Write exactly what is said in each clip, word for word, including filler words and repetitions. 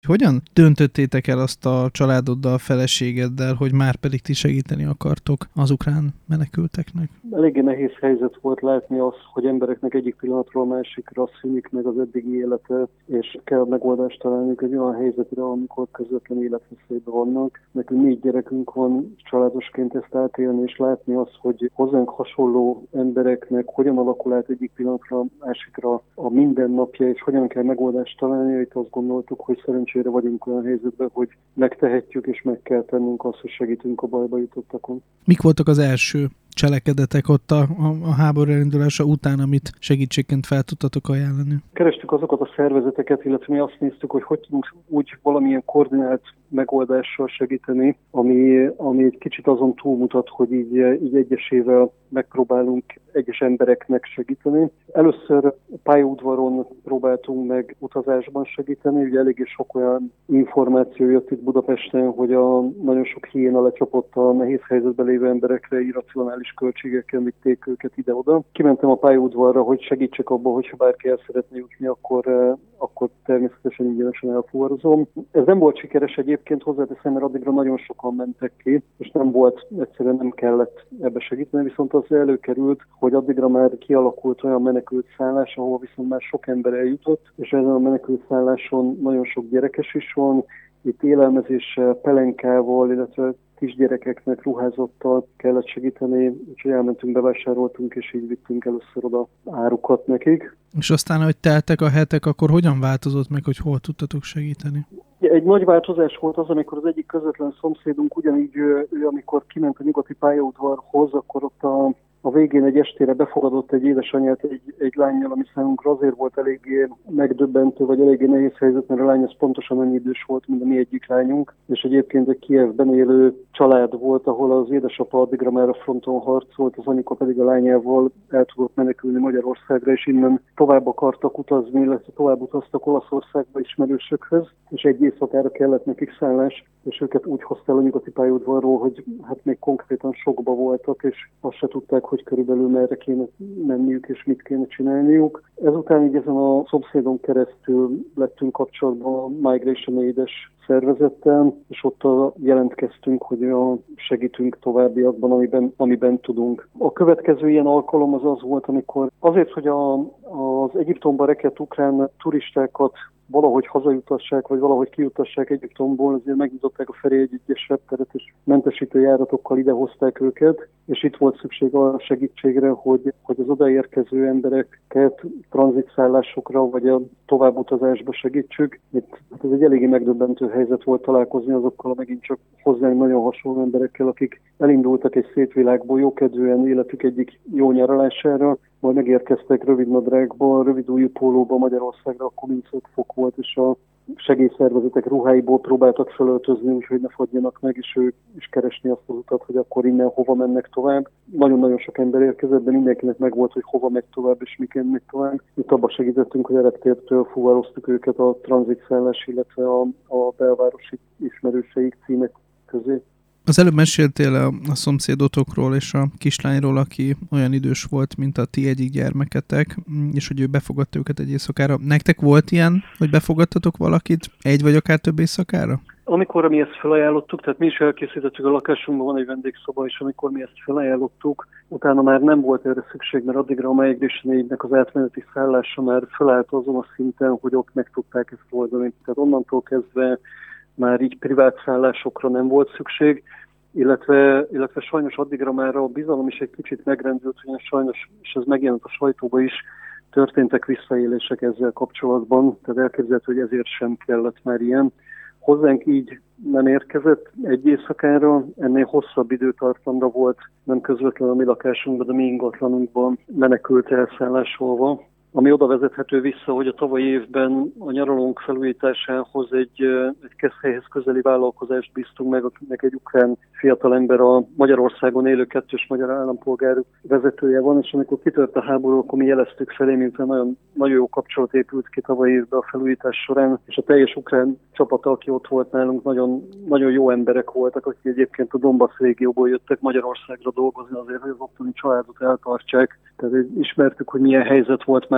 hogyan döntöttétek el azt a családoddal, feleségeddel, hogy már pedig ti segíteni akartok az ukrán menekülteknek? Eléggé nehéz helyzet volt látni azt, hogy embereknek egyik pillanatról másikra szűnik meg az eddigi élete, és kell megoldást találnunk egy olyan helyzetre, amikor közvetlen életveszélyben vannak. Nekünk négy gyerekünk van, családosként ezt átélni és látni azt, hogy hozzánk hasonló embereknek hogyan alakul át egyik pillanatra másikra a mindennapja, és hogyan kell megoldást találni. Itt azt gondoltuk, hogy szerencsére vagyunk olyan helyzetben, hogy megtehetjük és meg kell tennünk azt, hogy segítünk a bajba jutottakon. Mik voltak az első cselekedetek ott a, a, a háború elindulása után, amit segítségként fel tudtatok ajánlani? Kerestük azokat a szervezeteket, illetve mi azt néztük, hogy hogy tudunk úgy valamilyen koordinált megoldással segíteni, ami, ami egy kicsit azon túlmutat, hogy így, így egyesével megpróbálunk egyes embereknek segíteni. Először pályaudvaron próbáltunk meg utazásban segíteni, ugye eléggé sok olyan információ jött itt Budapesten, hogy a nagyon sok hiéna lecsapott a nehéz helyzetben lévő emberekre, irracionális költségekkel vitték őket ide-oda. Kimentem a pályaudvarra, hogy segítsek abban, hogyha bárki el szeretne jutni, akkor, akkor természetesen ingyenesen elfuvarozom. Ez nem volt sikeres egyébként, hozzáteszem, mert addigra nagyon sokan mentek ki, és nem volt, egyszerűen nem kellett ebbe segíteni, viszont az előkerült, hogy addigra már kialakult olyan menekült szállás, ahol viszont már sok ember eljutott, és ezen a menekült szálláson nagyon sok gyerekes is van, itt élelmezéssel, pelenkával, illetve kisgyerekeknek ruházattal kellett segíteni, úgyhogy elmentünk, bevásároltunk, és így vittünk először oda árukat nekik. És aztán, hogy teltek a hetek, akkor hogyan változott meg, hogy hol tudtatok segíteni? Egy nagy változás volt az, amikor az egyik közvetlen szomszédunk ugyanígy, ő, ő amikor kiment a nyugati pályaudvarhoz, akkor ott a A végén egy estére befogadott egy édesanyját egy, egy lánnyal, ami számunkra azért volt eléggé megdöbbentő, vagy eléggé nehéz helyzet, mert a lány az pontosan annyi idős volt, mint a mi egyik lányunk, és egyébként egy Kijevben élő család volt, ahol az édesapa addigra már a fronton harcolt, az anyuka pedig a lányával el tudott menekülni Magyarországra, és innen tovább akartak utazni, illetve tovább utaztak Olaszországba ismerősökhöz, és egy éjszakára kellett nekik szállás, és őket úgy hozta el a nyugati pályaudvarról, hogy hát még konkrétan sokba voltak, és azt se tudták, hogy körülbelül merre kéne menniük és mit kéne csinálniuk. Ezután így ezen a szomszédon keresztül lettünk kapcsolatban a Migration Aid-es szervezettel, és ott jelentkeztünk, hogy segítünk továbbiakban, amiben, amiben tudunk. A következő ilyen alkalom az az volt, amikor azért, hogy a, az Egyiptomba rekedt ukrán turistákat valahogy hazajutassák, vagy valahogy kijutassák Egyiptomból, azért megnyitották a Feri egyes repteret, és mentesítő járatokkal idehozták őket, és itt volt szükség a segítségre, hogy, hogy az odaérkező embereket tranzitszállásokra, vagy a továbbutazásba segítsük. Itt, hát ez egy eléggé megdöbbentő helyzet volt találkozni azokkal, megint csak hozzánk nagyon hasonló emberekkel, akik elindultak egy szétvilágból jókedvűen életük egyik jó nyaralására, majd megérkeztek rövidnadrágban, rövidújú pólóban Magyarországra, akkor huszonöt fok volt, és a segélyszervezetek ruháiból próbáltak felöltözni, úgyhogy ne fagyjanak meg, és ők is keresni azt az utat, hogy akkor innen hova mennek tovább. Nagyon-nagyon sok ember érkezett, de mindenkinek megvolt, hogy hova megy tovább, és miként megy tovább. Itt abba segítettünk, hogy a reptértől fuvaroztuk őket a tranzitszállás, illetve a, a belvárosi ismerőseik címek közé. Az előbb meséltél a, a szomszédotokról és a kislányról, aki olyan idős volt, mint a ti egyik gyermeketek, és hogy ő befogadta őket egy éjszakára. Nektek volt ilyen, hogy befogadtatok valakit egy vagy akár több éjszakára? Amikor mi ezt felajánlottuk, tehát mi is elkészítettük, a lakásunkban van egy vendégszoba, és amikor mi ezt felajánlottuk, utána már nem volt erre szükség, mert addigra a Migration Aid-nek az átmeneti szállása már felállt azon a szinten, hogy ott meg tudták ezt oldani. Tehát onnantól kezdve már így privát szállásokra nem volt szükség, illetve, illetve sajnos addigra már a bizalom is egy kicsit megrendült, hogy sajnos, és ez megjelent a sajtóba is, történtek visszaélések ezzel kapcsolatban, tehát elképzelhető, hogy ezért sem kellett már ilyen. Hozzánk így nem érkezett egy éjszakára, ennél hosszabb időtartamra volt, nem közvetlenül a mi lakásunkban, de mi ingatlanunkban menekült elszállásolva, ami oda vezethető vissza, hogy a tavalyi évben a nyaralónk felújításához egy, egy Keszhelyhez közeli vállalkozást bíztunk meg, akinek egy ukrán fiatalember, a Magyarországon élő kettős magyar állampolgár vezetője van, és amikor kitört a háború, akkor mi jeleztük felé, miután nagyon, nagyon jó kapcsolat épült ki tavalyi évben a felújítás során, és a teljes ukrán csapata, aki ott volt nálunk, nagyon, nagyon jó emberek voltak, akik egyébként a Donbass régióból jöttek Magyarországra dolgozni azért, hogy az ottani családot eltartsák. Tehát ismertük, hogy milyen helyzet volt már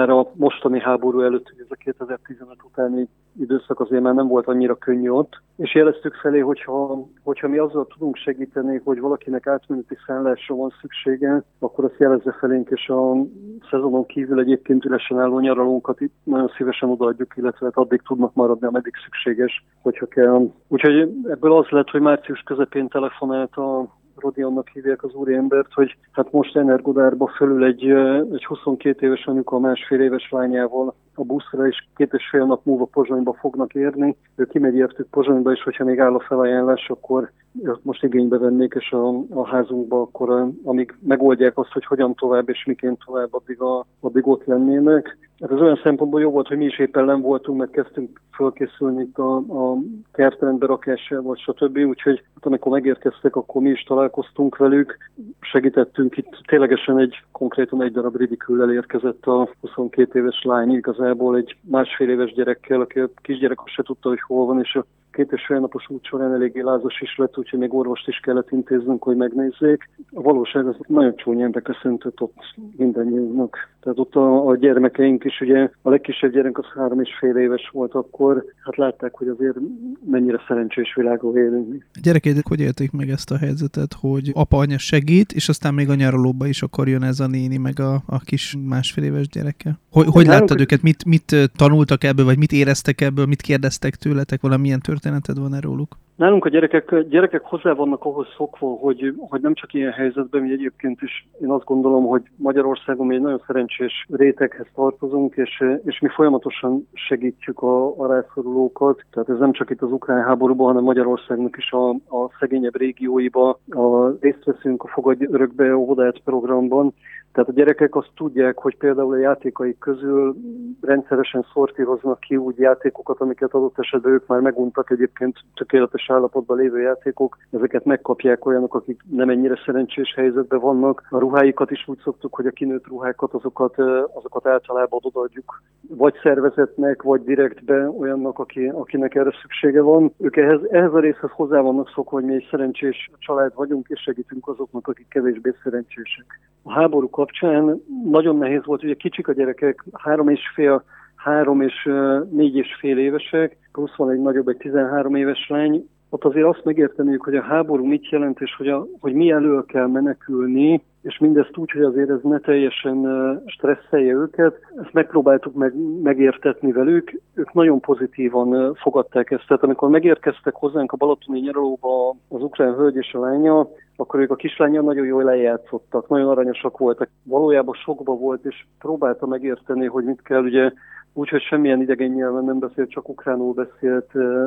már a mostani háború előtt, hogy ez a kétezer-tizenöt utáni időszak azért már nem volt annyira könnyű ott, és jeleztük felé, hogyha, hogyha mi azzal tudunk segíteni, hogy valakinek átmeneti szállásra van szüksége, akkor azt jelezze felénk, és a szezonon kívül egyébként üresen álló nyaralónkat itt nagyon szívesen odaadjuk, illetve hát addig tudnak maradni, ameddig szükséges, hogyha kell. Úgyhogy ebből az lett, hogy március közepén telefonált a Rodionnak hívják az úriembert, hogy hát most Energodárba fölül egy, egy huszonkét éves anyuka a másfél éves lányával a buszra, és két és fél nap múlva Pozsonyba fognak érni. Ő kimegy értük Pozsonyba, és hogyha még áll a felajánlás, akkor most igénybe vennék, és a, a házunkba akkor, amíg megoldják azt, hogy hogyan tovább, és miként tovább, addig, a, addig ott lennének. Hát ez olyan szempontból jó volt, hogy mi is éppen nem voltunk, mert kezdtünk fölkészülni itt a, a kertrendbe rakásával, stb. Úgyhogy hát, amikor megérkeztek, akkor mi is találkoztunk velük, segítettünk itt. Ténylegesen egy konkrétan egy darab ridiküllel érkezett a huszonkét éves lány, igazából egy másfél éves gyerekkel, aki a kisgyerek azt se tudta, hogy hol van, és a két és fél napos út során eléggé lázas is lett, úgyhogy még orvost is kellett intéznünk, hogy megnézzék. A valóság az nagyon csúnyán beköszöntött ott mindannyiunknak. Tehát ott a, a gyermekeink is, ugye a legkisebb gyerek az három és fél éves volt akkor, hát látták, hogy azért mennyire szerencsés világban élünk. A gyerekeidek hogy élték meg ezt a helyzetet, hogy apa-anya segít, és aztán még a nyaralóba is akkor jön ez a néni, meg a, a kis másfél éves gyereke? Hogy, hogy láttad őket? Mit, mit tanultak ebből, vagy mit éreztek ebből, mit kérdeztek tőletek? Valamilyen történeted van erőlük? Nálunk a gyerekek, gyerekek hozzá vannak ahhoz szokva, hogy, hogy nem csak ilyen helyzetben, mi egyébként is én azt gondolom, hogy Magyarországon mi egy nagyon szerencsés réteghez tartozunk, és, és mi folyamatosan segítjük a, a rászorulókat. Tehát ez nem csak itt az ukrán háborúban, hanem Magyarországnak is a, a szegényebb régióiba a, részt veszünk a Fogadj Örökbe óvodát programban. Tehát a gyerekek azt tudják, hogy például a játékaik közül rendszeresen szortíroznak ki úgy játékokat, amiket adott esetben ők már meguntak, egyébként tökéletes állapotban lévő játékok. Ezeket megkapják olyanok, akik nem ennyire szerencsés helyzetben vannak. A ruháikat is úgy szoktuk, hogy a kinőtt ruhákat, azokat, azokat általában odaadjuk vagy szervezetnek, vagy direktbe olyannak, aki, akinek erre szüksége van. Ők ehhez, ehhez a részhez hozzá vannak szokva, hogy mi egy szerencsés család vagyunk, és segítünk azoknak, akik kevésbé szerencsések. A háború kapcsán nagyon nehéz volt, ugye kicsik a gyerekek, három és fél, három és négy és fél évesek, plusz van egy nagyobb, egy tizenhárom éves lány. Ott azért azt megérteniük, hogy a háború mit jelent, és hogy, a, hogy mi elől kell menekülni, és mindezt úgy, hogy azért ez ne teljesen stresszelje őket. Ezt megpróbáltuk meg, megértetni velük, ők nagyon pozitívan fogadták ezt. Tehát amikor megérkeztek hozzánk a balatoni nyaralóba az ukrán hölgy és a lánya, akkor ők a kislánya nagyon jól lejátszottak, nagyon aranyosak voltak. Valójában sokba volt, és próbálta megérteni, hogy mit kell, ugye úgyhogy semmilyen idegen nyelven nem beszélt, csak ukránul beszélt,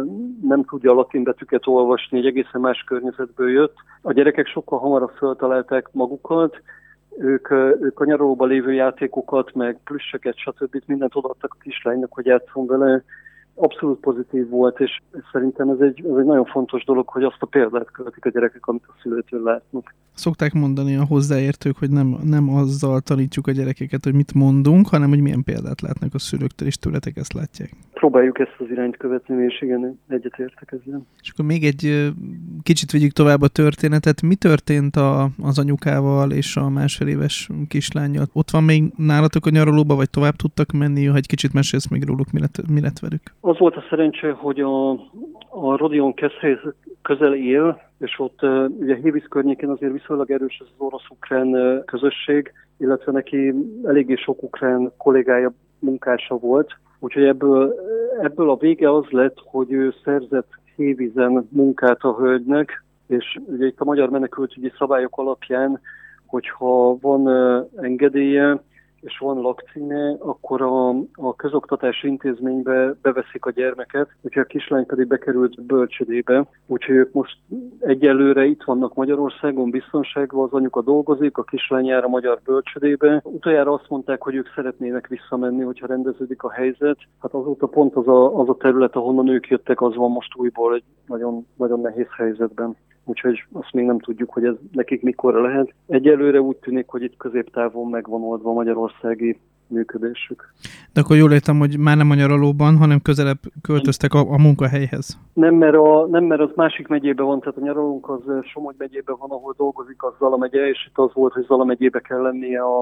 nem tudja a latin betűket olvasni, egy egészen más környezetből jött. A gyerekek sokkal hamarabb föltalálták magukat, ők, ők a nyaralóban lévő játékokat, meg plüsseket, stb. Mindent odaadtak a kislánynak, hogy játszon vele. Abszolút pozitív volt, és szerintem ez egy, ez egy nagyon fontos dolog, hogy azt a példát követik a gyerekek, amit a szülőtől látnak. Szokták mondani a hozzáértők, hogy nem, nem azzal tanítjuk a gyerekeket, hogy mit mondunk, hanem hogy milyen példát látnak a szülőktől, és tőletek ezt látják. Próbáljuk ezt az irányt követni, és igen, egyetértek ezzel. És akkor még egy kicsit vigyük tovább a történetet. Mi történt a, az anyukával és a másfél éves kislánnyal? Ott van még nálatok a nyaralóba, vagy tovább tudtak menni? Ha egy kicsit mesélsz még róluk, mi lett, mi lett velük? Az volt a szerencse, hogy a, a Rodion Keszhelyhez közel él, és ott uh, ugye Hévíz környékén azért viszonylag erős ez az orosz-ukrán uh, közösség, illetve neki eléggé sok ukrán kollégája, munkása volt. Úgyhogy ebből, ebből a vége az lett, hogy ő szerzett Hévízen munkát a hölgynek, és ugye itt a magyar menekültügyi szabályok alapján, hogyha van uh, engedélye, és van lakcíme, akkor a, a közoktatási intézménybe beveszik a gyermeket, úgyhogy a kislány pedig bekerült bölcsödébe. Úgyhogy ők most egyelőre itt vannak Magyarországon biztonságban, az anyuka dolgozik, a kislány jár a magyar bölcsödébe. Utoljára azt mondták, hogy ők szeretnének visszamenni, hogyha rendeződik a helyzet. Hát azóta pont az a, az a terület, ahonnan ők jöttek, az van most újból egy nagyon, nagyon nehéz helyzetben. Úgyhogy azt még nem tudjuk, hogy ez nekik mikorra lehet. Egyelőre úgy tűnik, hogy itt középtávon megvan oldva a magyarországi működésük. De akkor jól értem, hogy már nem a nyaralóban, hanem közelebb költöztek a, a munkahelyhez. Nem mert, a, nem, mert az másik megyében van, tehát a nyaralónk az Somogy megyében van, ahol dolgozik az Zala megye, és itt az volt, hogy Zala megyébe kell lennie a,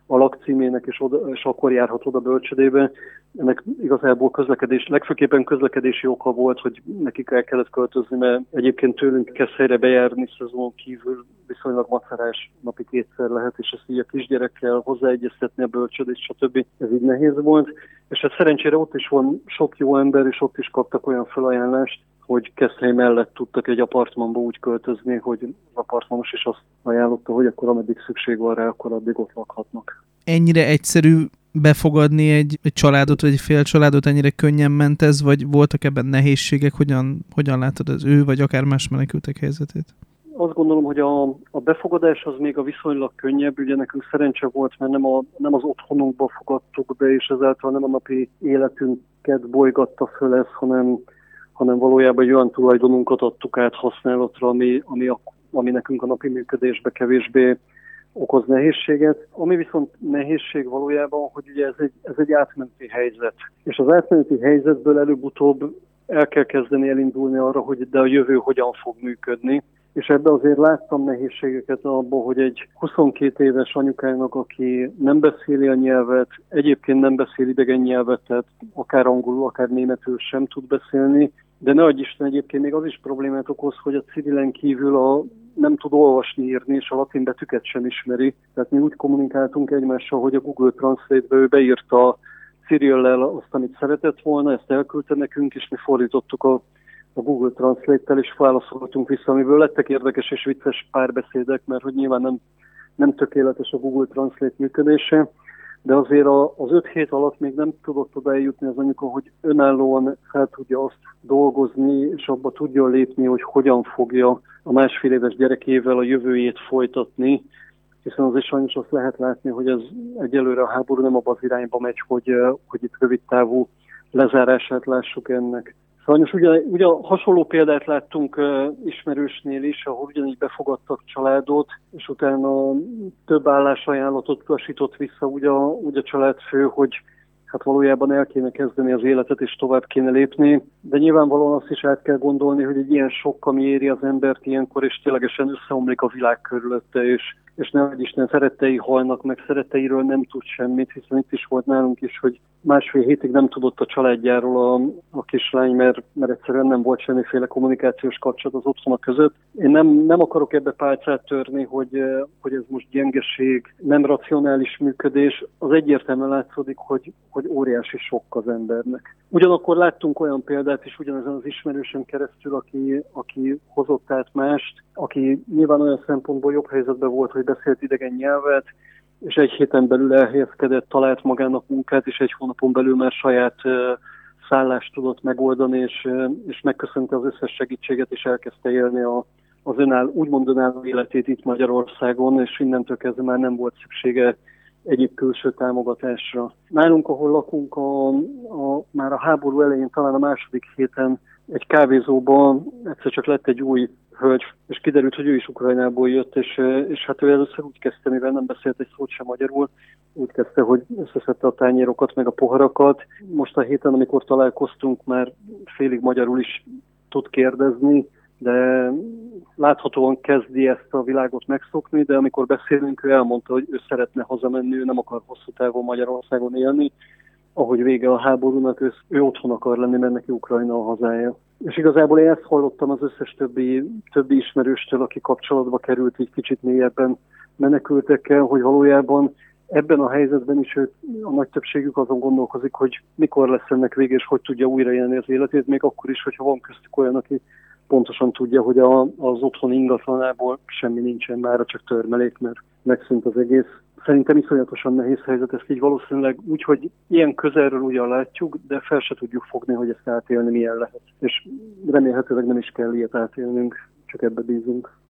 a lakcímének, és, oda, és akkor járhat oda bölcsödébe. Ennek igazából közlekedés, legfőképpen közlekedési oka volt, hogy nekik el kellett költözni, mert egyébként tőlünk Keszthelyre bejárni szezonon kívül viszonylag macerás, napi kétszer lehet, és ezt így a kisgyerekkel hozzáegyeztetni a bölcsödét, stb. Ez így nehéz volt. És hát szerencsére ott is van sok jó ember, és ott is kaptak olyan felajánlást, hogy Keszthely mellett tudtak egy apartmanba úgy költözni, hogy az apartmanos is azt ajánlotta, hogy akkor ameddig szükség van rá, akkor addig ott lakhatnak. Ennyire egyszerű befogadni egy, egy családot, vagy egy fél családot, ennyire könnyen ment ez, vagy voltak ebben nehézségek? Hogyan, hogyan látod az ő, vagy akár más menekültek helyzetét? Azt gondolom, hogy a, a befogadás az még a viszonylag könnyebb, ugye nekünk szerencse volt, mert nem, a, nem az otthonunkba fogadtuk be, és ezáltal nem a napi életünket bolygatta föl ez, hanem, hanem valójában egy olyan tulajdonunkat adtuk át használatra, ami, ami, a, ami nekünk a napi működésbe kevésbé okoz nehézséget. Ami viszont nehézség valójában, hogy ugye ez egy, ez egy átmeneti helyzet. És az átmeneti helyzetből előbb-utóbb el kell kezdeni elindulni arra, hogy de a jövő hogyan fog működni. És ebben azért láttam nehézségeket abban, hogy egy huszonkét éves anyukának, aki nem beszéli a nyelvet, egyébként nem beszél idegen nyelvet, tehát akár angolul, akár németül sem tud beszélni, de ne adj Isten, egyébként még az is problémát okoz, hogy a civilen kívül a nem tud olvasni, írni, és a latin betűket sem ismeri. Tehát mi úgy kommunikáltunk egymással, hogy a Google Translate-be ő beírta Cyrillel azt, amit szeretett volna, ezt elküldte nekünk, és mi fordítottuk a, a Google Translate-tel, és válaszoltunk vissza, amiből lettek érdekes és vicces párbeszédek, mert hogy nyilván nem, nem tökéletes a Google Translate működése, de azért a, az öt hét alatt még nem tudott oda eljutni az anyuka, hogy önállóan fel tudja azt dolgozni, és abba tudja lépni, hogy hogyan fogja a másfél éves gyerekével a jövőjét folytatni, hiszen azért sajnos azt lehet látni, hogy ez egyelőre a háború nem abban az irányba megy, hogy, hogy itt rövid távú lezárását lássuk ennek. Sajnos ugye, ugye hasonló példát láttunk uh, ismerősnél is, ahol ugyanígy befogadtak családot, és utána több állásajánlatot utasított vissza ugye a, ugye a családfő, hogy hát valójában el kéne kezdeni az életet, és tovább kéne lépni. De nyilvánvalóan azt is át kell gondolni, hogy egy ilyen sok, ami éri az embert ilyenkor, és ténylegesen összeomlik a világ körülötte, és, és nehogy Isten szerettei halnak, meg szeretteiről nem tud semmit, hiszen itt is volt nálunk is, hogy másfél hétig nem tudott a családjáról a, a kislány, mert, mert egyszerűen nem volt semmiféle kommunikációs kapcsolat az otthona között. Én nem, nem akarok ebbe pálcát törni, hogy, hogy ez most gyengeség, nem racionális működés. Az egyértelműen látszódik, hogy, hogy óriási sok az embernek. Ugyanakkor láttunk olyan példát is ugyanezen az ismerősön keresztül, aki, aki hozott át mást, aki nyilván olyan szempontból jobb helyzetben volt, hogy beszélt idegen nyelvet, és egy héten belül elhelyezkedett, talált magának munkát, és egy hónapon belül már saját uh, szállást tudott megoldani, és, uh, és megköszönte az összes segítséget, és elkezdte élni a, az önáll, úgymond önálló életét itt Magyarországon, és innentől kezdve már nem volt szüksége egyéb külső támogatásra. Nálunk, ahol lakunk, a, a, már a háború elején, talán a második héten egy kávézóban egyszer csak lett egy új hölgy, és kiderült, hogy ő is Ukrajnából jött, és, és hát ő először úgy kezdte, mivel nem beszélt egy szót sem magyarul, úgy kezdte, hogy összeszedte a tányérokat, meg a poharakat. Most a héten, amikor találkoztunk, már félig magyarul is tud kérdezni, de láthatóan kezdi ezt a világot megszokni, de amikor beszélünk, ő elmondta, hogy ő szeretne hazamenni, ő nem akar hosszú távon Magyarországon élni. Ahogy vége a háborúnak, ő, ő otthon akar lenni, mert neki Ukrajna a hazája. És igazából én ezt hallottam az összes többi, többi ismerőstől, aki kapcsolatba került így kicsit mélyebben menekültekkel, hogy valójában ebben a helyzetben is ők, a nagy többségük azon gondolkozik, hogy mikor lesz ennek vége, és hogy tudja újraélni az életét, még akkor is, hogyha van köztük olyan, aki pontosan tudja, hogy a, az otthon ingatlanából semmi nincsen, már csak törmelék, mert megszűnt az egész. Szerintem iszonyatosan nehéz helyzet, ezt így valószínűleg úgy, hogy ilyen közelről ugyan látjuk, de fel se tudjuk fogni, hogy ezt átélni milyen lehet. És remélhetőleg nem is kell ilyet átélnünk, csak ebbe bízunk.